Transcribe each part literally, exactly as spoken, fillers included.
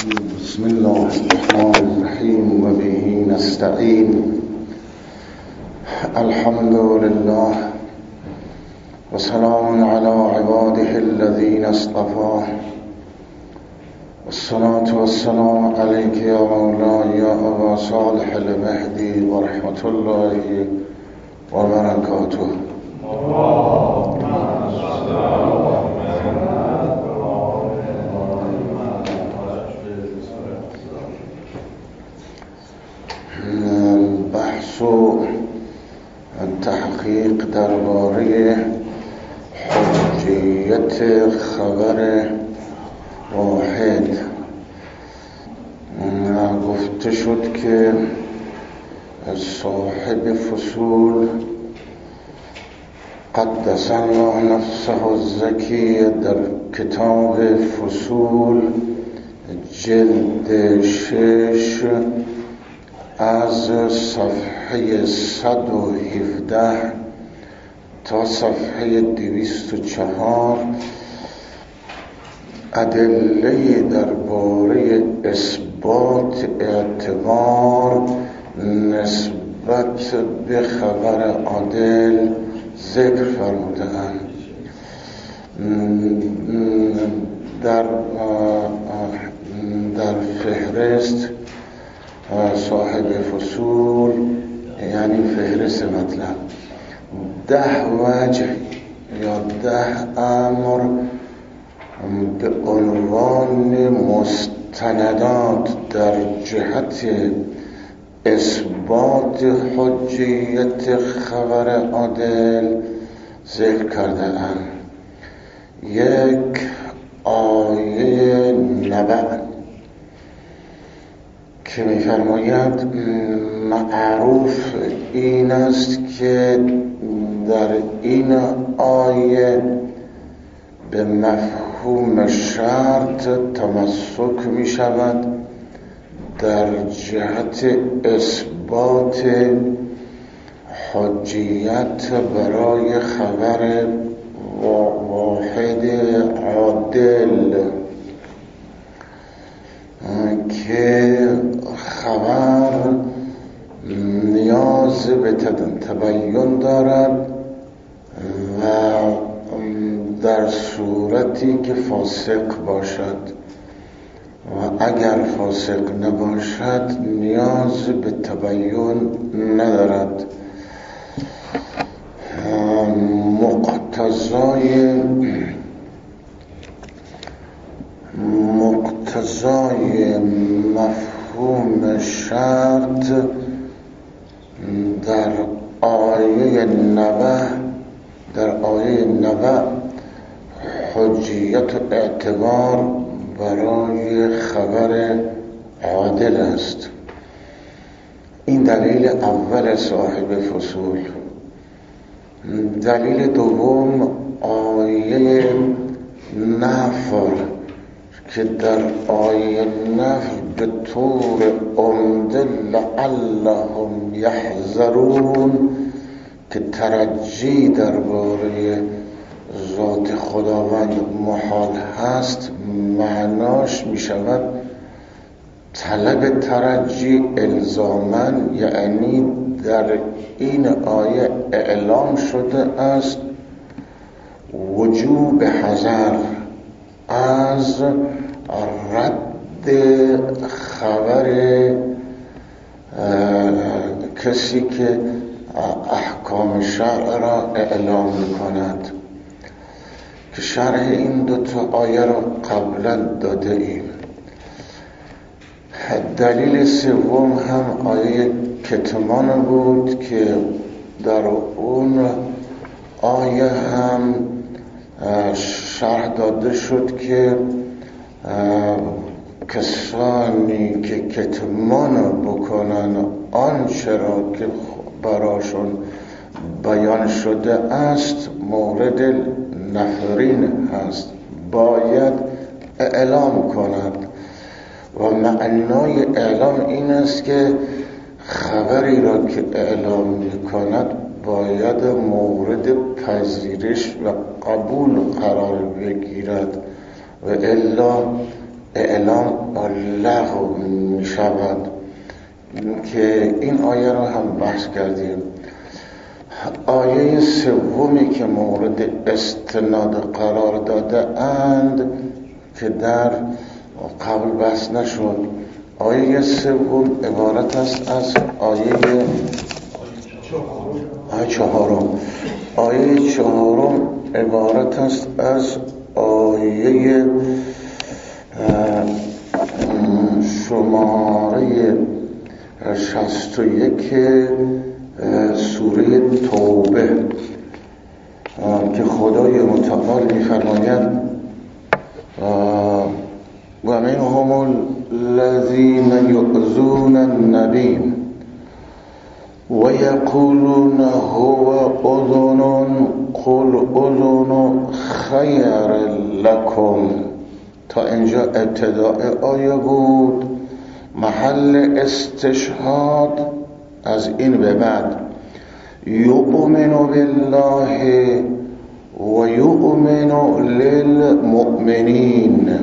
بسم الله الرحمن الرحیم و به نستعین. الحمد لله و سلام علی عباده الذین اصطفى. الصلاة والسلام علیک یا مولاي یا ابا صالح المهدی و رحمت الله و برکاته. بحث و تحقیق درباره حجیت خبر واحد. گفته شد که صاحب فصول قدس الله نفسه الزکی در کتاب فصول جلد شش از صفحه صد و هفده تا صفحه دویست و چهار ادله درباره اثبات اعتبار نسبت به خبر عادل ذکر فرموده‌اند. در در فهرست صاحب فصول یعنی فهرست مطلب ده وجه یا ده امر به عنوان مستندات در جهت اثبات حجیت خبر عادل ذکر کرده اند. یک، آیه نبأ که می‌فرماید معروف این است که در این آیه به مفهوم شرط تمسک می شود در جهت اثبات حجیت برای خبر واحد عادل که خبر نیاز به تبیین دارد و در صورتی که فاسق باشد و اگر فاسق نباشد نیاز به تبیین ندارد. مقتضای مقتضای مفهوم شرط در آیه نبأ در آیه نبأ حجیت و اعتبار برای خبر عادل است. این دلیل اول صاحب فصول. دلیل دوم آیه نفر که در آیه نفر به طور عمده لعلهم یحذرون که ترجی درباره ذات خداوند محال هست، معناش می شود طلب ترجی الزاماً، یعنی در این آیه اعلام شده است وجوب حذر از رد خبر کسی که احکام شرع را اعلام می‌کند که شرح این دو تا آیه را قبلا داده ایم. دلیل سوم هم آیه کتمان بود که در اون آیه هم شرح داده شد که کسانی که کتمان بکنن آنچه را که براشون بیان شده است مورد نفرین هست، باید اعلام کند و معنای اعلام این است که خبری را که اعلام میکند باید مورد پذیرش و قبول قرار بگیرد و الا اعلام لغو می شود که این آیه رو هم بحث کردیم. آیه سومی که مورد استناد قرار داده اند که در قبل بحث نشد، آیه سوم عبارت است از آیه آیه چهارم آیه چهارم عبارت است از آیه شماره شصت و یک سوره توبه که خدای متعال می‌فرماید و منهم الذین یؤذون النبی و یقولون هو اذن قل اذن خیر لکم. تا اینجا ابتداء آیه بود. محل استشهاد از این به بعد یؤمن بالله و یؤمن للمؤمنین.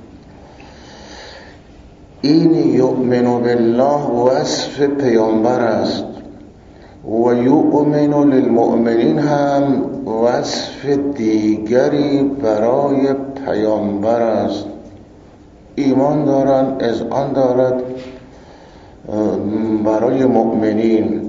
این یؤمن بالله وصف پیامبر است و یؤمن للمؤمنین هم وصف دیگری برای پیامبر است. ایمان دارن، اذعان دارد برای مؤمنین.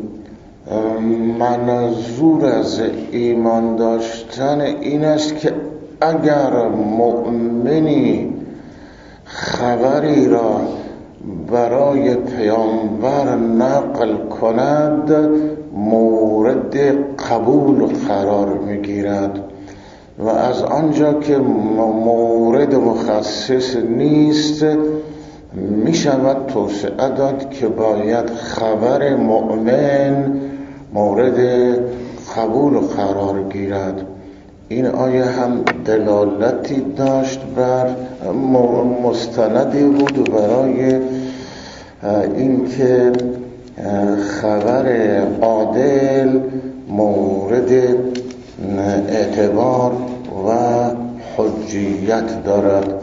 منظور از ایمان داشتن این است که اگر مؤمنی خبری را برای پیامبر نقل کند مورد قبول قرار میگیرد و از آنجا که مورد مخصص نیست می شود توسعه داد که باید خبر مؤمن مورد قبول قرار گیرد. این آیه هم دلالتی داشت بر مستندی بود برای اینکه خبر عادل مورد اعتبار و حجیت دارد.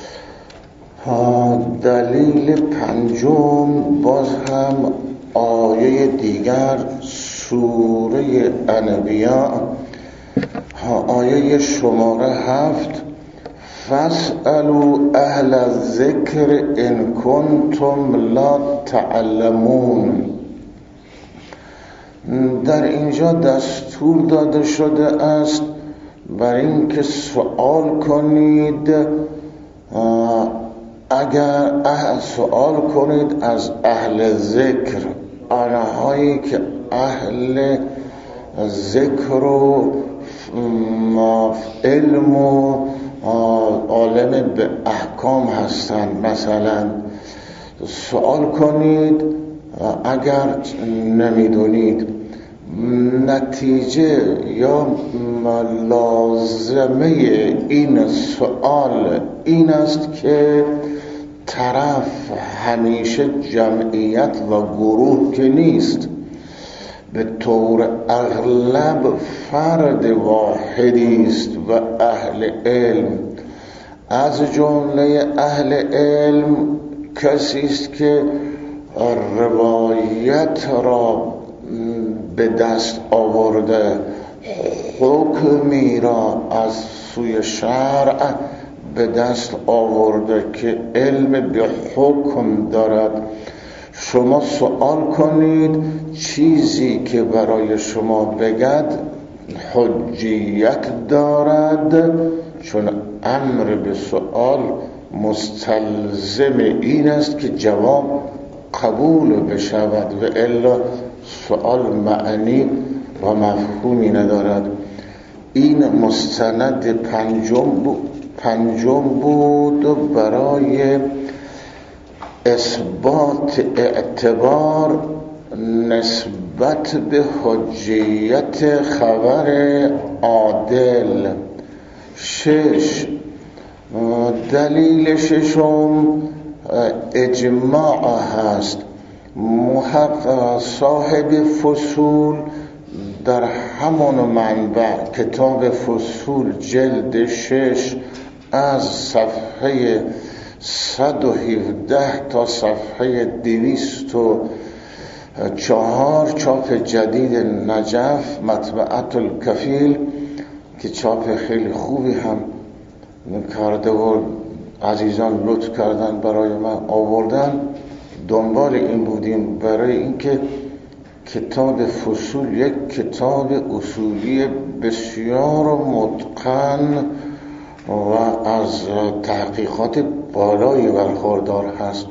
دلیل پنجم باز هم آیه دیگر سوره انبیاء آیه شماره هفت فاسألوا اهل الذکر ان کنتم لا تعلمون. در اینجا دستور داده شده است بر اینکه سوال کنید، اگر سوال کنید از اهل ذکر، آنهایی که اهل ذکر و علم و عالم به احکام هستند. مثلا سوال کنید اگر نمیدونید. نتیجه یا لازمه این سوال این است که طرف همیشه جمعیت و گروه که نیست، به طور اغلب فرد واحدی است و اهل علم. از جمله اهل علم کسی است که روایت را به دست آورده، حکمی را از سوی شرع به دست آورده که علم به حکم دارد. شما سوال کنید چیزی که برای شما بگد حجیت دارد، چون امر به سوال مستلزم این است که جواب قبول بشود و الا سوال معنی و مفهومی ندارد. این مستند پنجم بود, پنجم بود برای اثبات اعتبار نسبت به حجیت خبر عادل. شش، دلیل ششم اجماع هست. محقق صاحب فصول در همان منبع کتاب فصول جلد شش از صفحه صد و هفده تا صفحه دویست و چهار چاپ جدید نجف مطبعت الکفیل که چاپ خیلی خوبی هم کرده و عزیزان لطف کردن برای من آوردن. دنبال این بودیم برای اینکه کتاب فصول یک کتاب اصولی بسیار متقن و از تحقیقات بالایی برخوردار هست.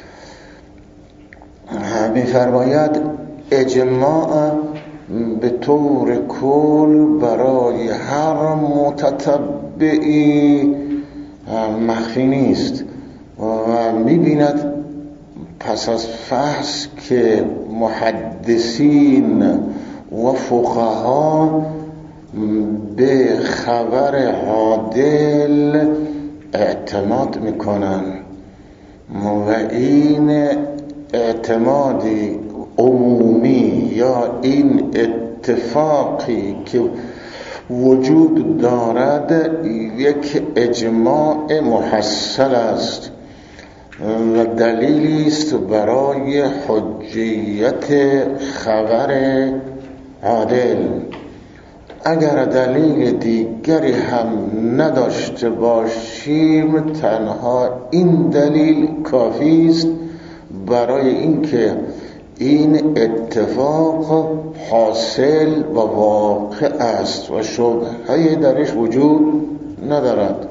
می‌فرماید اجماع به طور کل برای هر متتبعی مخفی نیست و می‌بیند پس از فحص که محدثین و فقها به خبر عادل اعتماد میکنن و این اعتمادی عمومی یا این اتفاقی که وجود دارد یک اجماع محصل است و دلیلی است برای حجیت خبر عادل. اگر دلیل دیگری هم نداشته باشیم تنها این دلیل کافی است برای اینکه این اتفاق حاصل و واقع است و شبهه‌ای درش وجود ندارد.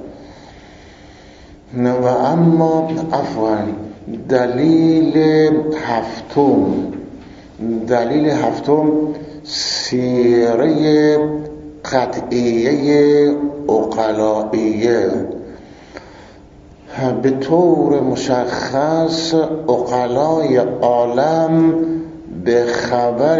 و اما عفوا دلیل هفتم دلیل هفتم سیره قطعیه عقلائیه. به طور مشخص عقلای عالم به خبر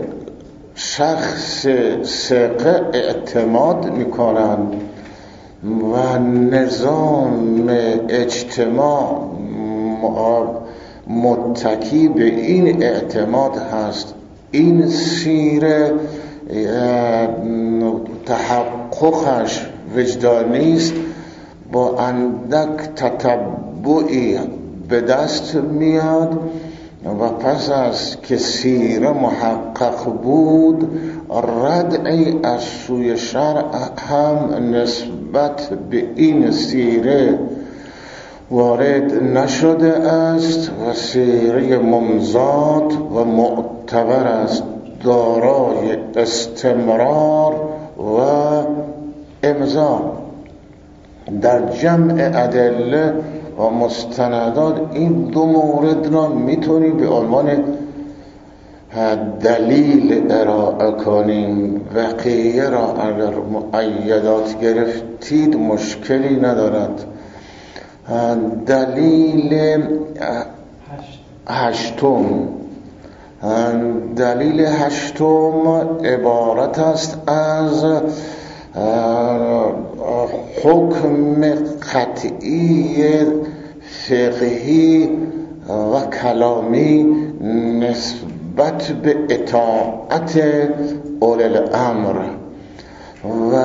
شخص ثقه اعتماد میکنند و نظام اجتماع متکی به این اعتماد هست. این سیره تحققش وجدانی است، با اندک تتبعی به دست میاد و پس از که سیره محقق بود ردعی از سوی شرع هم نسبت به این سیره وارد نشده است و سیره ممزاد و معتبر است، دارای استمرار و امضا. در جمع ادله و مستندات این دو مورد را میتونی به عنوان دلیل ارائه کنیم. بقیه را اگر مؤیدات گرفتید مشکلی ندارد. دلیل هشتم دلیل هشتم عبارت است از حکم قطعی فقهی و کلامی نسبت به اطاعت اولی الامر و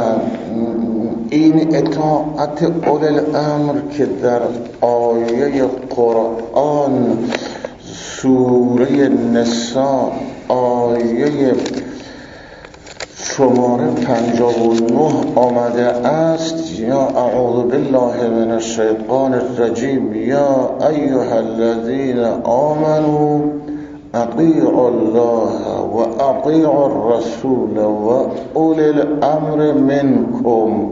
این اطاعت اولی الامر که در آیه قرآن سوره نساء آیه شماره پنجاه و نه آمده است: یا اعوذ بالله من الشیطان الرجیم یا ایها الذین آمنوا اطیعوا الله و اطیعوا الرسول و اولی الامر منکم.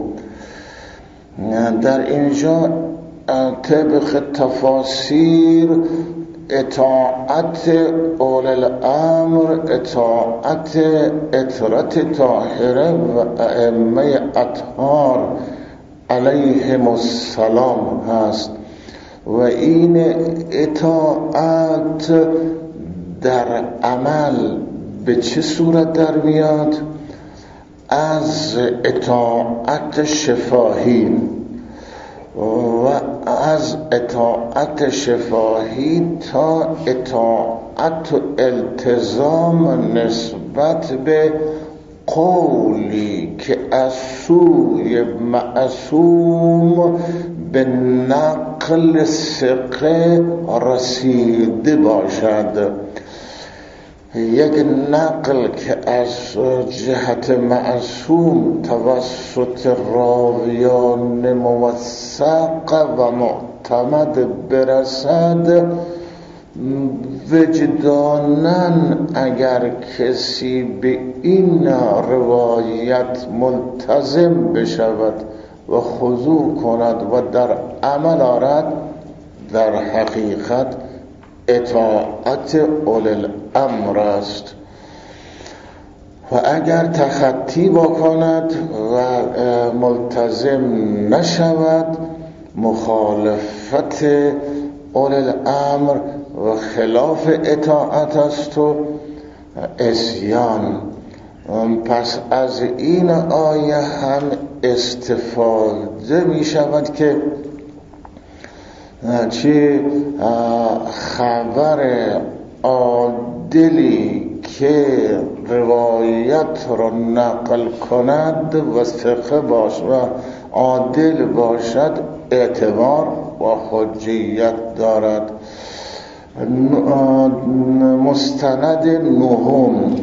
در اینجا طبق تفاسیر اطاعت اولی الامر اطاعت اطرت طاهره و ائمه اطهار علیهم السلام هست و این اطاعت در عمل به چه صورت در میاد؟ از اطاعت شفاهی و از اطاعت شفاهی تا اطاعت و التزام نسبت به قولی که از سوی معصوم به نقل ثقه رسیده باشد. یک نقل که از جهت معصوم توسط راویان موثق و معتمد برسد، وجداناً اگر کسی به این روایت ملتزم بشود و خضوع کند و در عمل آرد، در حقیقت اطاعت اولی الامر است. و اگر تخطی بکند و ملتزم نشود، مخالفت اولی الامر و خلاف اطاعت است و عصیان. پس از این آیه هم استفاده می شود که چه خبر عادلی که روایت را نقل کند و ثقه باش و عادل باشد اعتبار و حجیت دارد. مستند نهم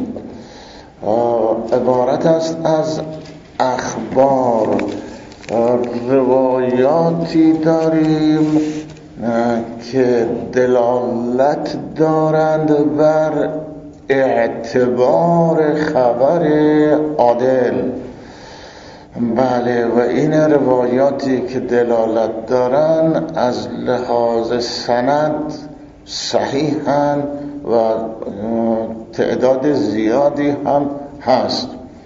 عبارت است از اخبار. روایاتی داریم که دلالت دارند بر اعتبار خبر عادل. بله، و این روایاتی که دلالت دارند از لحاظ سند صحیحند و تعداد زیادی هم هست.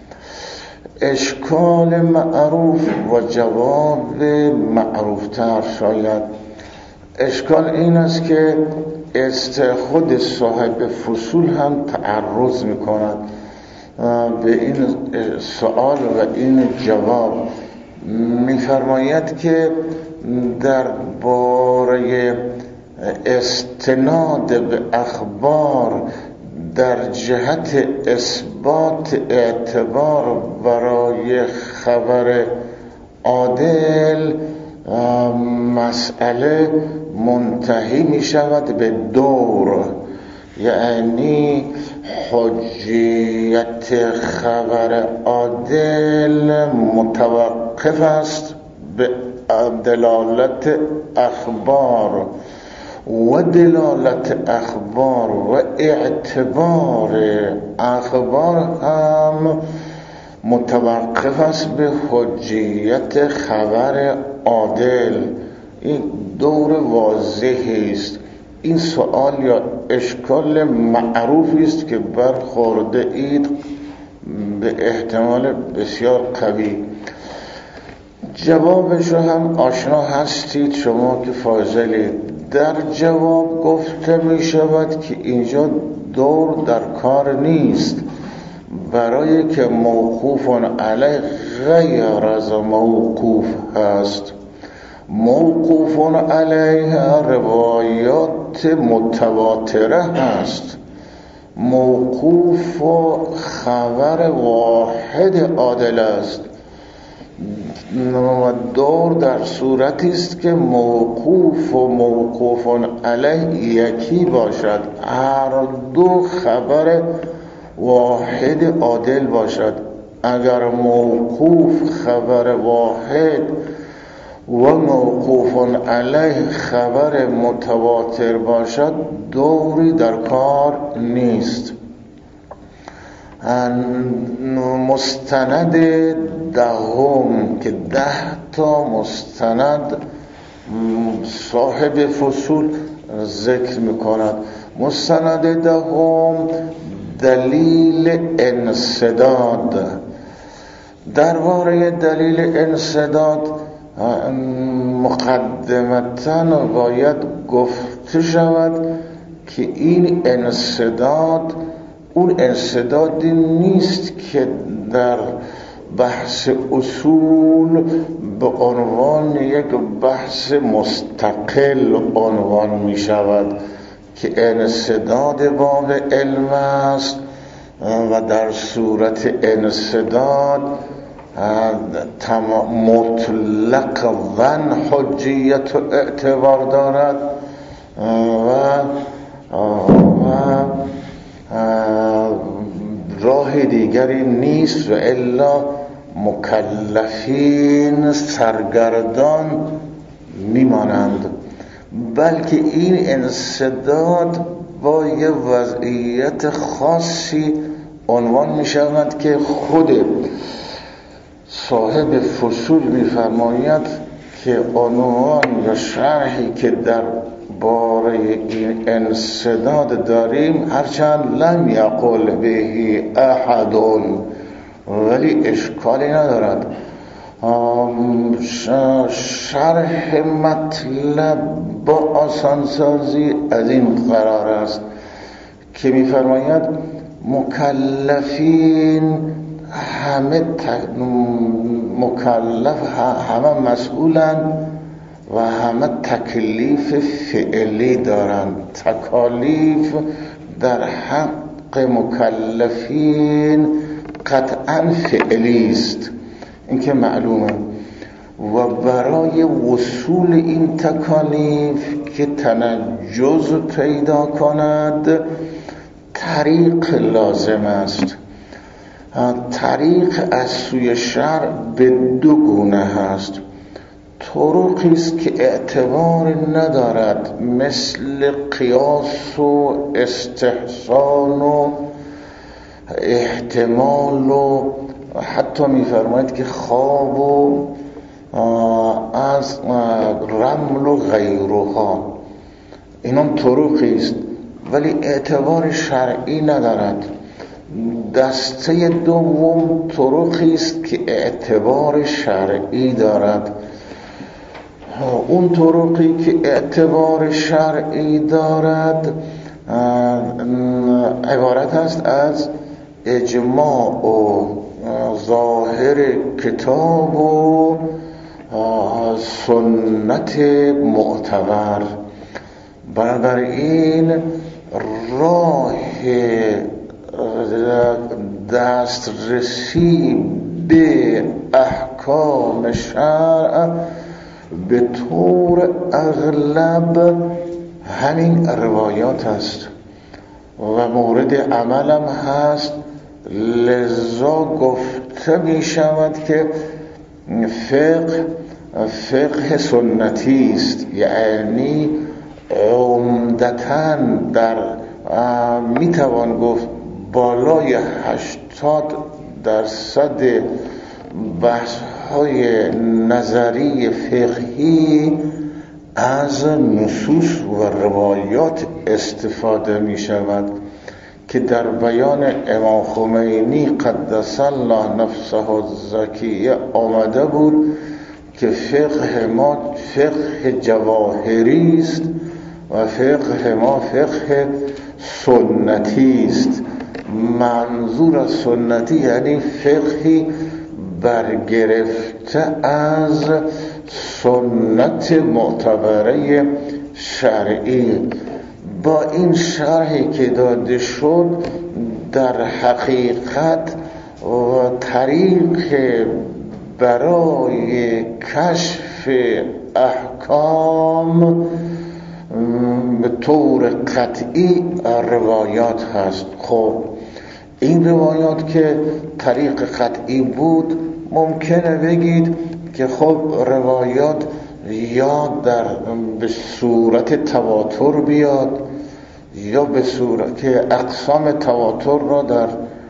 اشکال معروف و جواب معروف تر شاید. اشکال این است که است خود صاحب فصول هم تعرض می کند به این سوال و این جواب. می فرماید که در باره استناد به اخبار در جهت اثبات اعتبار برای خبر عادل مسئله منتهی می شود به دور، یعنی حجیت خبر عادل متوقف است به دلالت اخبار و دلالت اخبار و اعتبار اخبار هم متوقف است به حجیت خبر عادل. این دور واضحی است. این سوال یا اشکال معروفی است که برخورده اید به احتمال بسیار قوی. جوابش رو هم آشنا هستید شما که فاضلید. در جواب گفته می شود که اینجا دور در کار نیست، برای که موقوف علیه غیر از موقوف هست. موقوف علیه روایات متواتره هست. موقوف و خبر واحد عادل است. دور در صورتی است که موقوف و موقوف علیه یکی باشد، هر دو خبر واحد عادل باشد. اگر موقوف خبر واحد و موقوف علیه خبر متواتر باشد، دوری در کار نیست. مستند دهم که ده تا مستند صاحب فصول ذکر میکند. مستند دهم دلیل انسداد. درباره دلیل انسداد مقدمتاً باید گفته شود که این انسداد اون انسدادی نیست که در بحث اصول به عنوان یک بحث مستقل عنوان می شود که انسداد باب علم است و در صورت انسداد مطلق ون حجیت و اعتبار دارد و, و راه دیگری نیست و الا مکلفین سرگردان میمانند، بلکه این انسداد با یه وضعیت خاصی عنوان می شود که خود صاحب فصول می فرماید که عنوان یا شرحی که در باره این انسداد داریم هرچند لم یقل بهی احد ولی اشکالی ندارد. شرح مطلب با آسانسازی از این قرار است که می‌فرماید مکلفین همه مکلف همه مسئولند و همه تکلیف فعلی دارند. تکالیف در حق مکلفین قطعا فعلی است، این که معلومه، و برای وصول این تکالیف که تنجز پیدا کند طریق لازم است. طریق از سوی شرع به دو گونه هست. طرقی است که اعتبار ندارد، مثل قیاس و استحسان و احتمال و حتی می‌فرماید که خواب و از رمل و غیرها، اینم طرقی است ولی اعتبار شرعی ندارد. دسته دوم طرقی است که اعتبار شرعی دارد. اون طرقی که اعتبار شرعی دارد عبارت است از اجماع و ظاهر کتاب و سنت معتبر. بنابراین راه دسترسی به احکام شرع به طور اغلب همین روایات است و مورد عملم هست. لذا گفته می شود که فقه فقه سنتی است، یعنی عمدتاً در می توان گفت بالای هشتاد درصد بحث های نظری فقهی از نصوص و روایات استفاده می شود که در بیان امام خمینی قدس الله نفسه الزکیه آمده بود که فقه ما فقه جواهری است و فقه ما فقه سنتی است. منظور از سنتی یعنی فقهی برگرفته از سنت معتبره شرعی. با این شرحی که داده شد در حقیقت و طریق برای کشف احکام به طور قطعی روایات هست. خب این روایات که طریق قطعی بود ممکنه بگید که خب روایات یا در به صورت تواتر بیاد یا به صورت که اقسام تواتر را در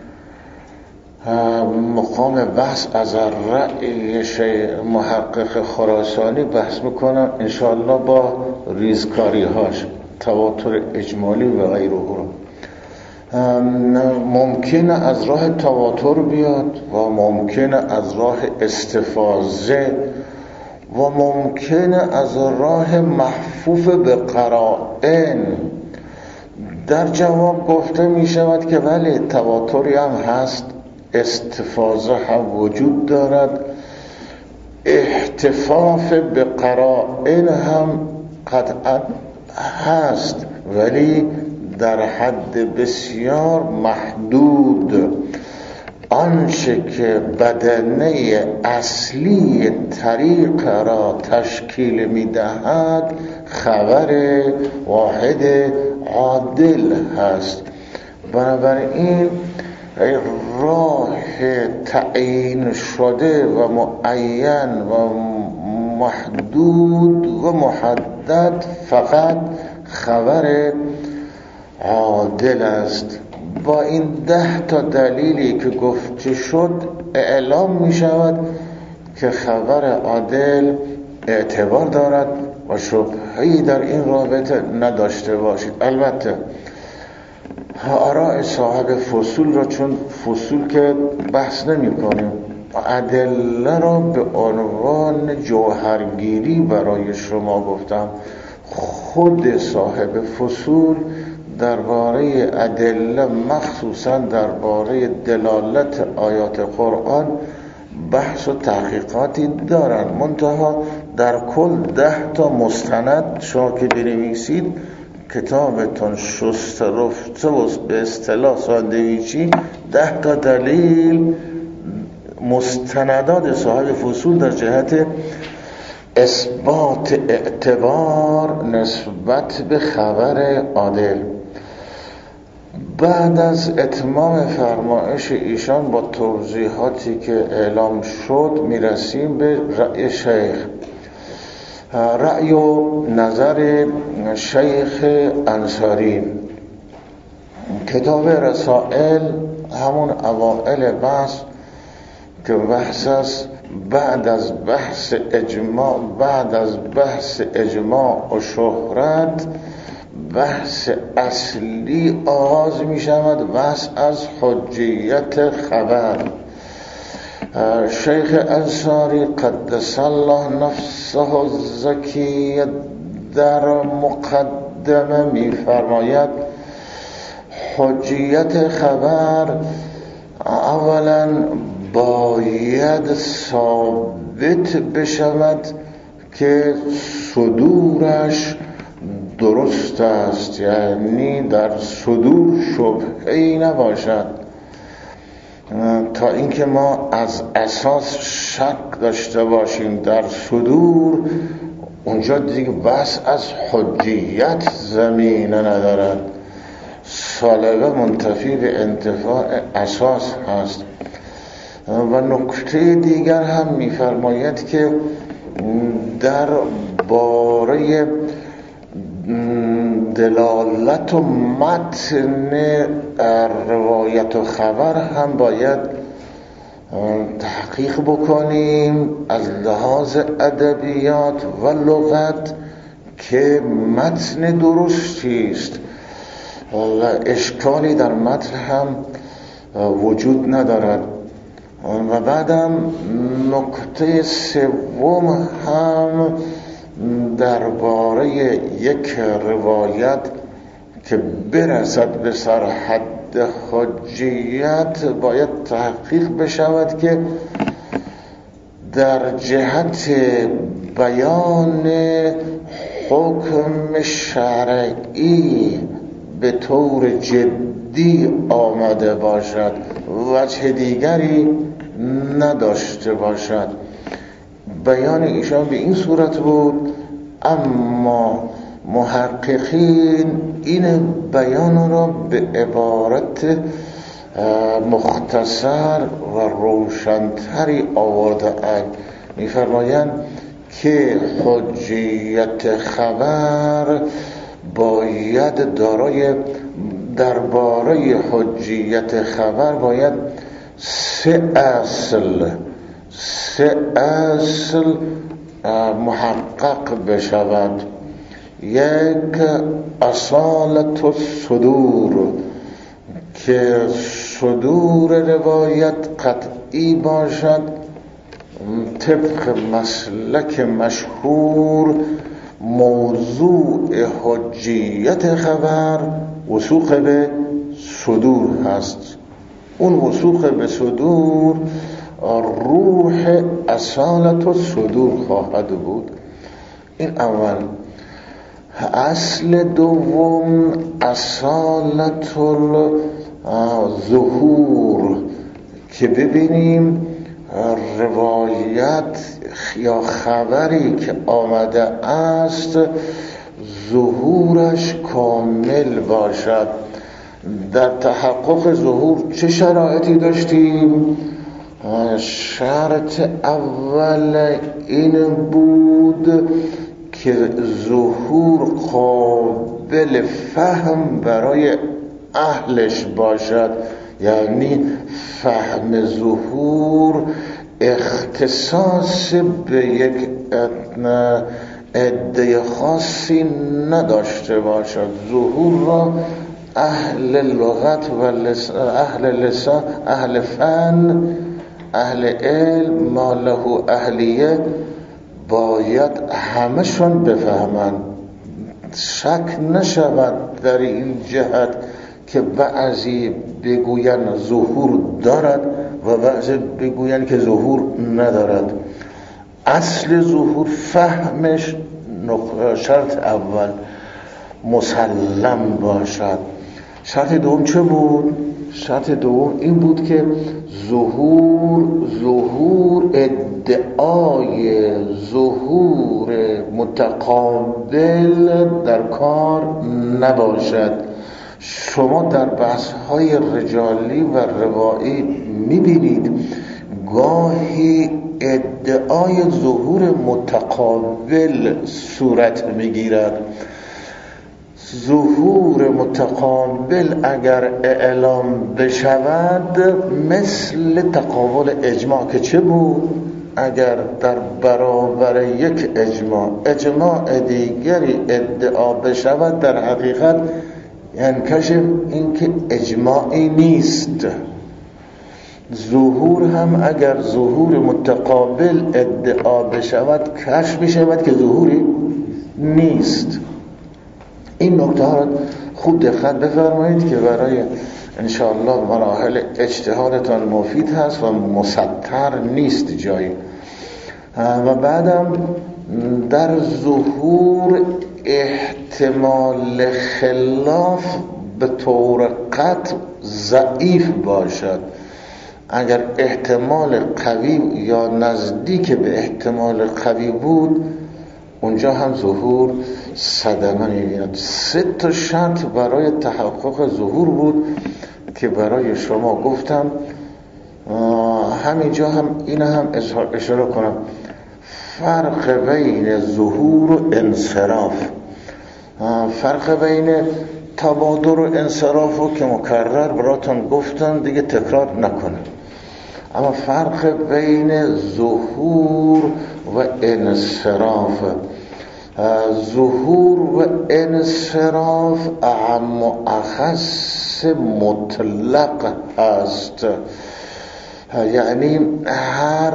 مقام بحث از رأی شیخ محقق خراسانی بحث میکنم انشاءالله با ریزکاری هاش، تواتر اجمالی و غیره. ممکنه از راه تواتر بیاد و ممکنه از راه استفاضه و ممکنه از راه محفوف به قرائن. در جواب گفته می شود که بله تواتری هم هست، استفاضه هم وجود دارد، احتفاف به قرائن هم قطعا هست ولی در حد بسیار محدود. آنچه که بدنه اصلی طریق را تشکیل می‌دهد خبر واحد عادل هست. بنابراین راه تعیین شده و معین و محدود و محدد فقط خبر عادل است. با این ده تا دلیلی که گفته شد اعلام می شود که خبر عادل اعتبار دارد و شبهه‌ای در این رابطه نداشته باشید. البته آراء صاحب فصول را، چون فصول که بحث نمی کنیم، ادله را به عنوان جوهرگیری برای شما گفتم. خود صاحب فصول درباره ادله، مخصوصا درباره دلالت آیات قرآن، بحث و تحقیقاتی دارن. منتها در کل ده تا مستند شما که بنویسید کتابتون شست رفته و به اصطلاح ساندویچی، ده تا دلیل مستندات صاحب فصول در جهت اثبات اعتبار نسبت به خبر عادل. بعد از اتمام فرمایش ایشان با توضیحاتی که اعلام شد میرسیم به رأی شیخ. رأی و نظر شیخ انصاری. کتاب رسائل همون اوائل بحث که بحث است، بعد از بحث اجماع بعد از بحث اجماع و شهرت بحث اصلی آغاز می شود، بحث از حجیت خبر. شیخ انصاری قدس الله نفسه الزکی در مقدمه می فرماید حجیت خبر اولا باید ثابت بشود که صدورش درست است، یعنی در صدور شبهه‌ای نباشد. تا اینکه ما از اساس شک داشته باشیم در صدور، اونجا دیگه بحث از حجیت زمینه ندارد. سالبه منتفی به انتفاع اساس هست. و نکته دیگر هم می‌فرماید که در باره دلالت و متن روایت و خبر هم باید تحقیق بکنیم از لحاظ ادبیات و لغت که متن درستی است و اشکالی در متن هم وجود ندارد. و بعدم نکته سوم هم درباره یک روایت که برسد به سرحد حجیت باید تحقیق بشود که در جهت بیان حکم شرعی به طور جدی آمده باشد، وجه دیگری نداشته باشد. بیان ایشان به این صورت بود، اما محققین این بیان را به عبارت مختصر و روشنتری آورده اند. می‌فرمایند که حجیت خبر باید دارای درباره حجیت خبر باید سه اصل سه اصل محقق بشود. یک، اصالت الصدور، که صدور روایت قطعی باشد طبق مسلک مشهور. موضوع حجیت خبر وثوق به صدور هست. اون وثوق به صدور روح اصالت الصدور خواهد بود. این اول. اصل دوم اصالت الظهور، که ببینیم روایت یا خبری که آمده است ظهورش کامل باشد. در تحقق ظهور چه شرایطی داشتیم؟ شرط اول این بود که ظهور قابل فهم برای اهلش باشد، یعنی فهم ظهور اختصاص به یک عده خاصی نداشته باشد. ظهور را اهل لغت و لسان، اهل لسان، اهل فن، اهل علم، ما له اهلیه باید همشون بفهمند. شک نشود در این جهت که بعضی بگوین ظهور دارد و بعضی بگوین که ظهور ندارد. اصل ظهور فهمش شرط اول مسلم باشد. شرط دوم چه بود؟ شرط دوم این بود که ظهور ظهور ادعای ظهور متقابل در کار نباشد. شما در بحث‌های رجالی و روایی می‌بینید گاهی ادعای ظهور متقابل صورت می‌گیرد. ظهور متقابل اگر اعلام بشود مثل تقابل اجماع که چه بود؟ اگر در برابر یک اجماع اجماع دیگری ادعا بشود در حقیقت ینکشف اینکه اجماعی نیست. ظهور هم اگر ظهور متقابل ادعا بشود کشف بشود که ظهوری نیست. این نکته ها را خوب دقت بفرمایید که برای انشاءالله مراحل اجتهادتان مفید هست و مسطر نیست جایی. و بعدم در ظهور احتمال خلاف به طور قطع ضعیف باشد. اگر احتمال قوی یا نزدیک به احتمال قوی بود اونجا هم ظهور صدمه می‌بیند. سه تا شرط برای تحقق ظهور بود که برای شما گفتم. همینجا هم این هم اشاره کنم. فرق بین ظهور و انصراف، فرق بین تبادر و انصراف رو که مکرر براتون گفتم دیگه تکرار نکنم. اما فرق بین ظهور و انصراف، ظهور و انصراف اعم و اخص مطلق است. یعنی هر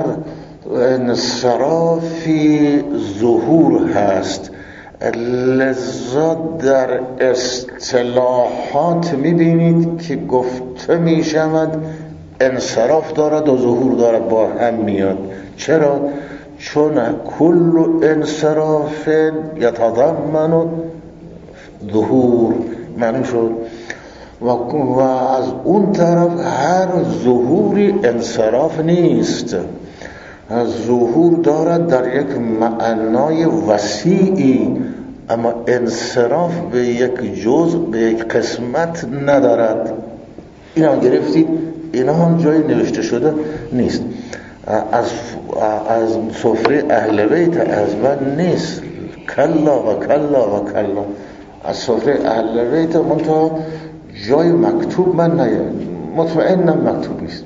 انصرافی ظهور هست. لذا در اصطلاحات میبینید که گفته میشود انصراف دارد و ظهور دارد، با هم میاد. چرا؟ چون کل انصراف یتضمن ظهور معنی شد و, و از اون طرف هر ظهوری انصراف نیست. ظهور دارد در یک معنای وسیعی، اما انصراف به یک جزء، به یک قسمت ندارد. اینا گرفتید؟ اینا هم جای نوشته شده نیست. از از سفره اهل بیت از من نیست، کلا و کلا و کلا. از سفره اهل بیت منتها جای مکتوب من نیست، مطمئنم مکتوب نیست.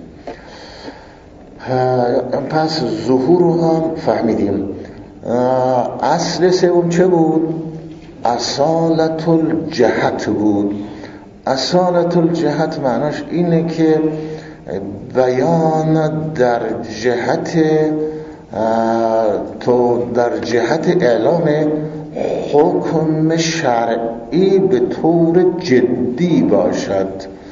پس ظهور رو هم فهمیدیم. اصل سوم چه بود؟ اصالت الجهت بود. اصالت الجهت معناش اینه که بیان در جهت تو در جهت اعلام حکم شرعی به طور جدی باشد.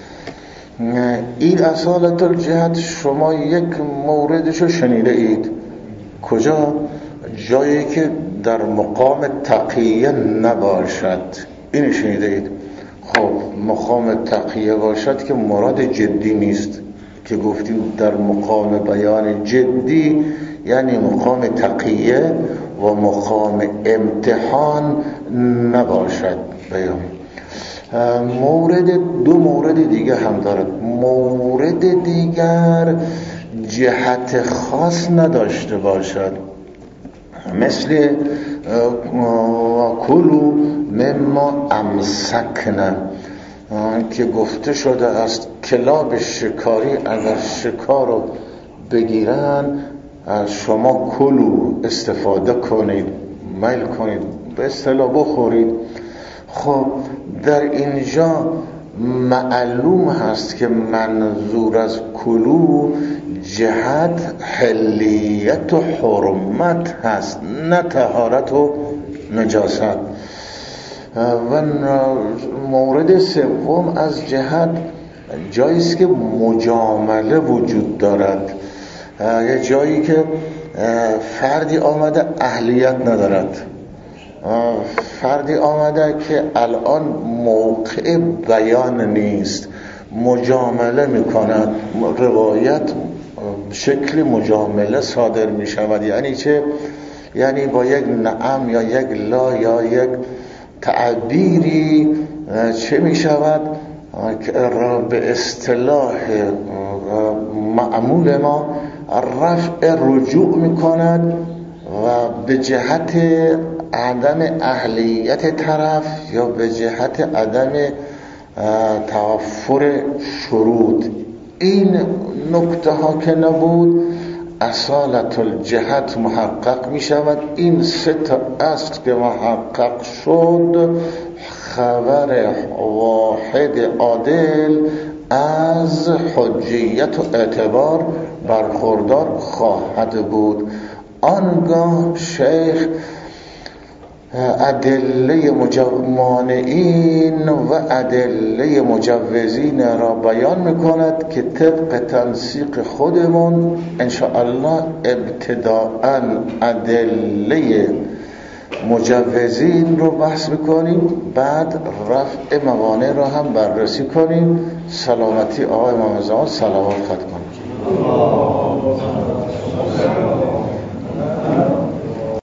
این اصالت الجهت شما یک موردشو شنیده اید. کجا؟ جایی که در مقام تقیه نباشد، این شنیده اید. خب مقام تقیه باشد که مراد جدی نیست. که گفتیم در مقام بیان جدی یعنی مقام تقیه و مقام امتحان نباشد بیان. مورد دو مورد دیگه هم دارد. مورد دیگر جهت خاص نداشته باشد، مثل کلو مما امسکنه که گفته شده است کلاب شکاری اگر شکار رو بگیرن شما کلو استفاده کنید، میل کنید، به اصطلاح بخورید. خب در اینجا معلوم هست که منظور از کلو جهت حلیت و حرمت هست، نه طهارت و نجاست. و مورد سوم از جهت جاییست که مجامله وجود دارد، یه جایی که فردی آمده اهلیت ندارد، فردی آمده که الان موقع بیان نیست، مجامله میکند، روایت شکل مجامله صادر میشود. یعنی چه؟ یعنی با یک نعم یا یک لا یا یک تعبیری چه میشود که به اصطلاح معمول ما رفع رجوع میکند و به جهت عدم اهلیت طرف یا به جهت عدم توفر شروط. این نکته ها که نبود اصالت الجهت محقق می شود. این سه تا اصل که محقق شد خبر واحد عادل از حجیت و اعتبار برخوردار خواهد بود. آنگاه شیخ ادله مانعین و ادله مجوزین را بیان میکند که طبق تنسیق خودمون انشاءالله ابتداءً ادله مجوزین رو بحث میکنیم، بعد رفع موانع را هم بررسی کنیم. سلامتی آقای امام زمان صلوات خط کنیم.